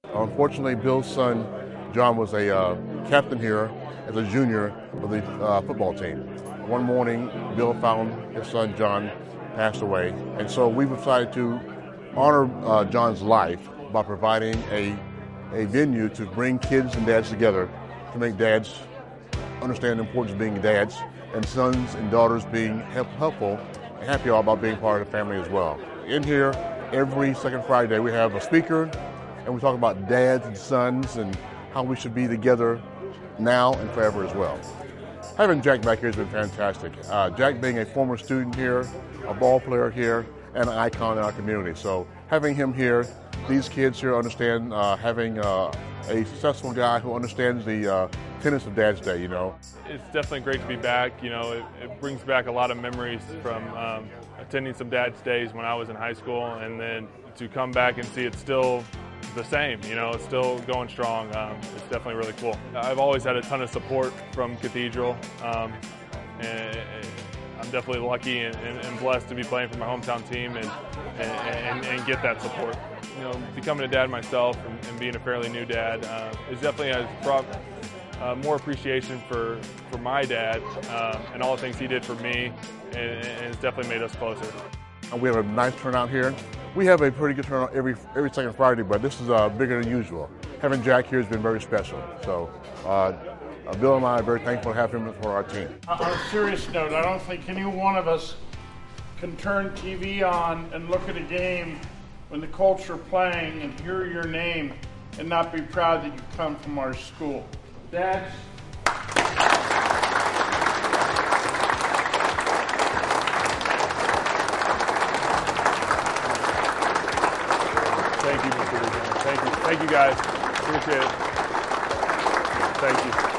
Unfortunately, Bill's son, John, was a captain here as a junior of the football team. One morning, Bill found his son, John, passed away. And so we decided to honor John's life by providing a venue to bring kids and dads together to make dads understand the importance of being dads and sons and daughters being helpful and happy about being part of the family as well. In here, every second Friday, we have a speaker and we talk about dads and sons and how we should be together now and forever as well. Having Jack back here has been fantastic. Jack being a former student here, a ball player here, and an icon in our community. So having him here, these kids here understand having a successful guy who understands the tenets of Dad's Day, you know. It's definitely great to be back. You know, it brings back a lot of memories from attending some Dad's Days when I was in high school, and then to come back and see it still the same, you know, it's still going strong. It's definitely really cool. I've always had a ton of support from Cathedral, and I'm definitely lucky and blessed to be playing for my hometown team and get that support. You know, becoming a dad myself and being a fairly new dad is definitely has brought more appreciation for my dad and all the things he did for me, and it's definitely made us closer. We have a nice turnout here. We have a pretty good turnout every second Friday, but this is bigger than usual. Having Jack here has been very special. So Bill and I are very thankful to have him for our team. On a serious note, I don't think any one of us can turn TV on and look at a game when the Colts are playing and hear your name and not be proud that you come from our school. Dads, Thank you, Mr. Regent. Thank you guys. Appreciate it. Thank you.